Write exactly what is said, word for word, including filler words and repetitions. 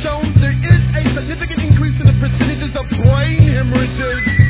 shown there is a significant increase in the percentages of brain hemorrhages.